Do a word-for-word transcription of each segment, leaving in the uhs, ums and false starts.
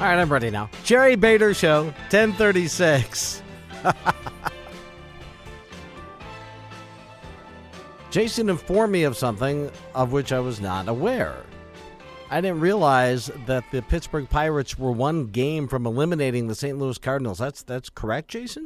All right, I'm ready now. Jerry Bader Show, ten thirty-six. Jason informed me of something of which I was not aware. I didn't realize that the Pittsburgh Pirates were one game from eliminating the Saint Louis Cardinals. That's that's correct, Jason?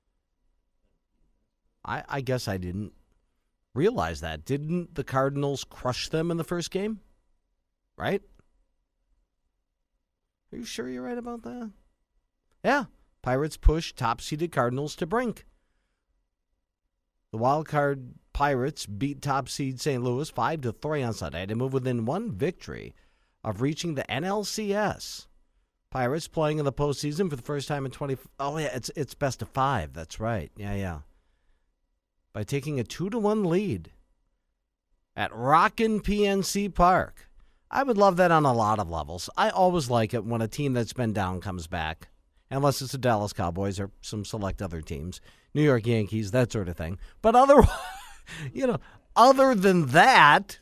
I, I guess I didn't realize that. Didn't the Cardinals crush them in the first game? Right? Are you sure you're right about that? Yeah. Pirates push top-seeded Cardinals to brink. The wild card Pirates beat top seed Saint Louis five to three on Sunday to move within one victory of reaching the N L C S. Pirates playing in the postseason for the first time in twenty. Oh yeah, it's it's best of five. That's right. Yeah, yeah. By taking a two to one lead at Rockin' P N C Park. I would love that on a lot of levels. I always like it when a team that's been down comes back, unless it's the Dallas Cowboys or some select other teams, New York Yankees, that sort of thing. But otherwise, you know, other than that,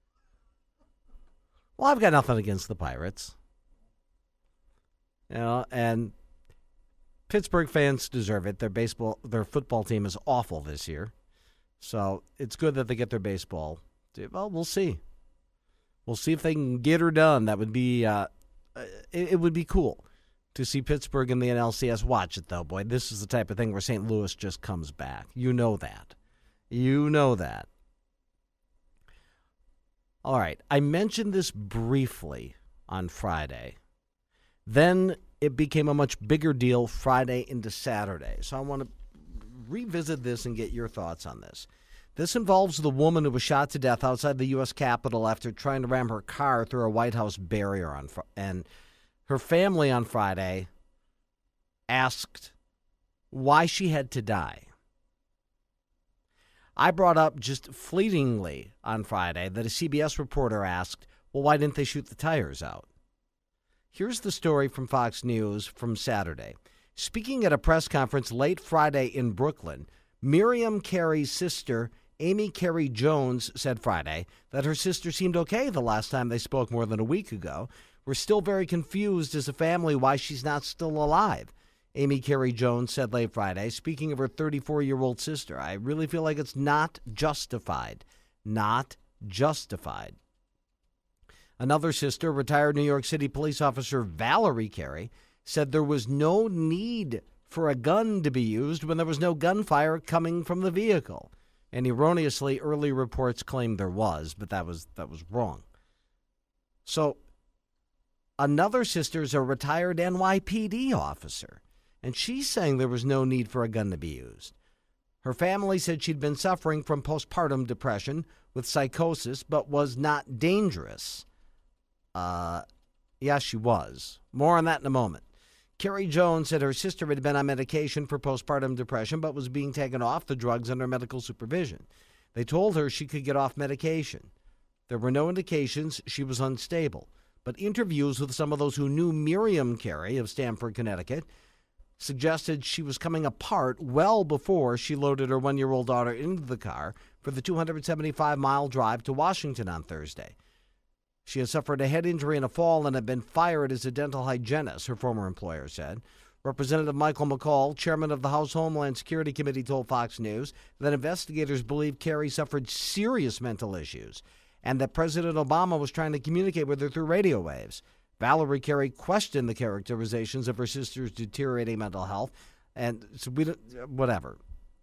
well, I've got nothing against the Pirates. You know, and Pittsburgh fans deserve it. Their baseball, their football team is awful this year. So it's good that they get their baseball. Well, we'll see. We'll see if they can get her done. That would be, uh, it, it would be cool to see Pittsburgh in the N L C S. Watch it, though, boy. This is the type of thing where Saint Louis just comes back. You know that. You know that. All right. I mentioned this briefly on Friday. Then it became a much bigger deal Friday into Saturday. So I want to revisit this and get your thoughts on this. This involves the woman who was shot to death outside the U S Capitol after trying to ram her car through a White House barrier. On fr- and her family on Friday asked why she had to die. I brought up just fleetingly on Friday that a C B S reporter asked, well, why didn't they shoot the tires out? Here's the story from Fox News from Saturday. Speaking at a press conference late Friday in Brooklyn, Miriam Carey's sister, Amy Carey Jones, said Friday that her sister seemed okay the last time they spoke more than a week ago. We're still very confused as a family why she's not still alive, Amy Carey Jones said late Friday, speaking of her thirty-four-year-old sister. I really feel like it's not justified. Not justified. Another sister, retired New York City police officer Valerie Carey, said there was no need for a gun to be used when there was no gunfire coming from the vehicle. And erroneously, early reports claimed there was, but that was that was wrong. So another sister is a retired N Y P D officer, and she's saying there was no need for a gun to be used. Her family said she'd been suffering from postpartum depression with psychosis, but was not dangerous. Uh, yes, she was. More on that in a moment. Carey Jones said her sister had been on medication for postpartum depression, but was being taken off the drugs under medical supervision. They told her she could get off medication. There were no indications she was unstable, but interviews with some of those who knew Miriam Carey of Stamford, Connecticut, suggested she was coming apart well before she loaded her one-year-old daughter into the car for the two hundred seventy-five mile drive to Washington on Thursday. She had suffered a head injury in a fall and had been fired as a dental hygienist, her former employer said. Representative Michael McCall, chairman of the House Homeland Security Committee, told Fox News that investigators believe Carey suffered serious mental issues and that President Obama was trying to communicate with her through radio waves. Valerie Carey questioned the characterizations of her sister's deteriorating mental health, and so we don't, whatever.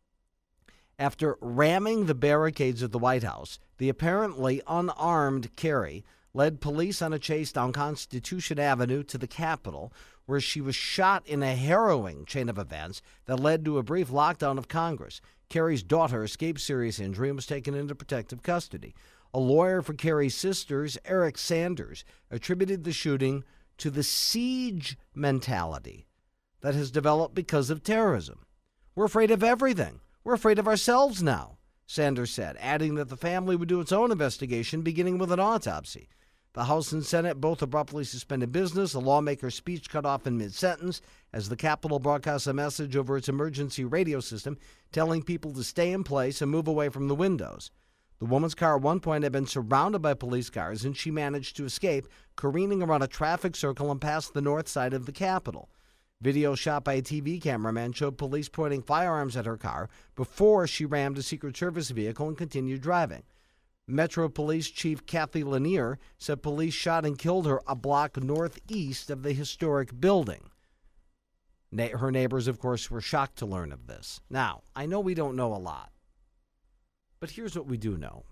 After ramming the barricades of the White House, the apparently unarmed Carey led police on a chase down Constitution Avenue to the Capitol, where she was shot in a harrowing chain of events that led to a brief lockdown of Congress. Carey's daughter escaped serious injury and was taken into protective custody. A lawyer for Carey's sisters, Eric Sanders, attributed the shooting to the siege mentality that has developed because of terrorism. We're afraid of everything. We're afraid of ourselves now, Sanders said, adding that the family would do its own investigation, beginning with an autopsy. The House and Senate both abruptly suspended business, a lawmaker's speech cut off in mid-sentence as the Capitol broadcasts a message over its emergency radio system telling people to stay in place and move away from the windows. The woman's car at one point had been surrounded by police cars, and she managed to escape, careening around a traffic circle and past the north side of the Capitol. Video shot by a T V cameraman showed police pointing firearms at her car before she rammed a Secret Service vehicle and continued driving. Metro Police Chief Kathy Lanier said police shot and killed her a block northeast of the historic building. Na- her neighbors, of course, were shocked to learn of this. Now, I know we don't know a lot, but here's what we do know.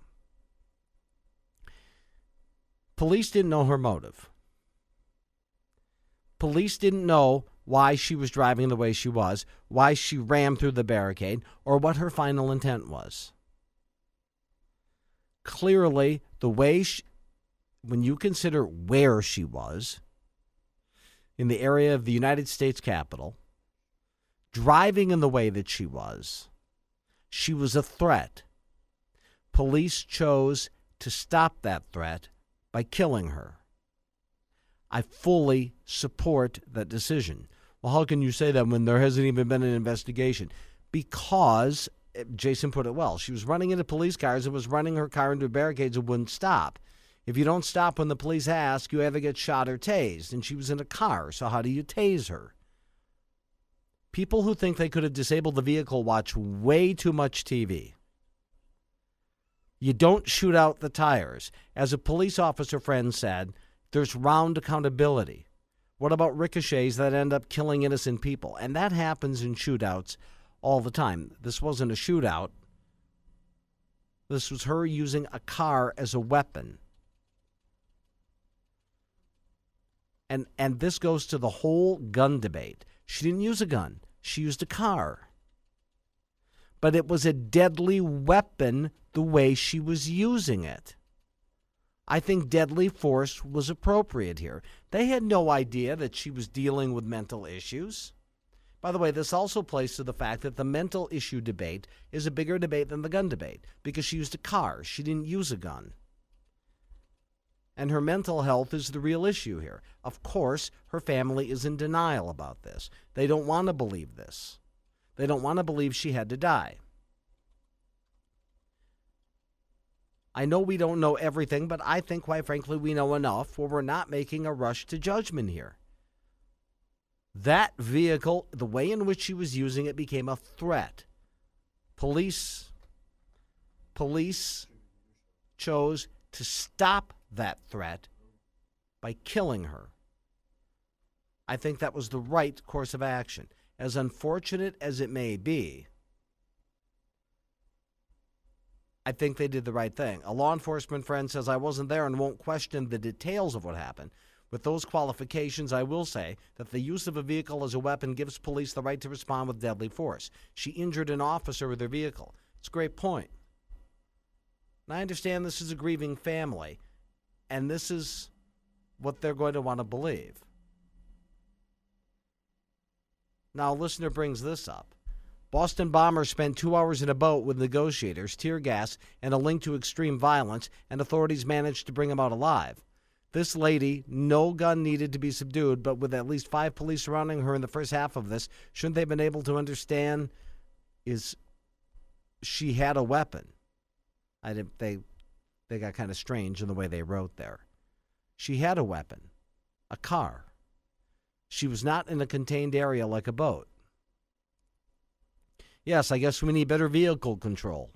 Police didn't know her motive. Police didn't know why she was driving the way she was, why she rammed through the barricade, or what her final intent was. Clearly, the way she, when you consider where she was, in the area of the United States Capitol, driving in the way that she was, she was a threat. Police chose to stop that threat by killing her. I fully support that decision. Well, how can you say that when there hasn't even been an investigation? Because, Jason put it well, she was running into police cars and was running her car into barricades and wouldn't stop. If you don't stop when the police ask, you either get shot or tased. And she was in a car, so how do you tase her? People who think they could have disabled the vehicle watch way too much T V. You don't shoot out the tires. As a police officer friend said, there's round accountability. What about ricochets that end up killing innocent people? And that happens in shootouts all the time. This wasn't a shootout. This was her using a car as a weapon. And and this goes to the whole gun debate. She didn't use a gun. She used a car. But it was a deadly weapon the way she was using it. I think deadly force was appropriate here. They had no idea that she was dealing with mental issues. By the way, this also plays to the fact that the mental issue debate is a bigger debate than the gun debate because she used a car. She didn't use a gun. And her mental health is the real issue here. Of course, her family is in denial about this. They don't want to believe this. They don't want to believe she had to die. I know we don't know everything, but I think, quite frankly, we know enough where we're not making a rush to judgment here. That vehicle, the way in which she was using it, became a threat. Police, police chose to stop that threat by killing her. I think that was the right course of action. As unfortunate as it may be, I think they did the right thing. A law enforcement friend says, I wasn't there and won't question the details of what happened. With those qualifications, I will say that the use of a vehicle as a weapon gives police the right to respond with deadly force. She injured an officer with her vehicle. It's a great point. And I understand this is a grieving family, and this is what they're going to want to believe. Now, a listener brings this up. Boston bombers spent two hours in a boat with negotiators, tear gas, and a link to extreme violence, and authorities managed to bring him out alive. This lady, no gun needed to be subdued, but with at least five police surrounding her in the first half of this, shouldn't they have been able to understand is she had a weapon? I didn't, they, they got kind of strange in the way they wrote there. She had a weapon, a car. She was not in a contained area like a boat. Yes, I guess we need better vehicle control.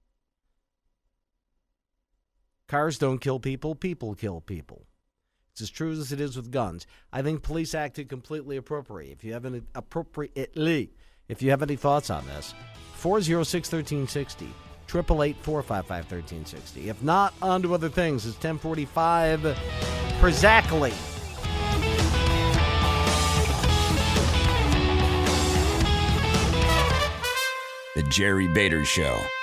Cars don't kill people, people kill people. It's as true as it is with guns. I think police acted completely appropriate. If you have any appropriately, if you have any thoughts on this, four oh six, one three six oh, eight eight eight, four five five, one three six oh. If not, on to other things. It's ten forty-five Exactly. The Jerry Bader Show.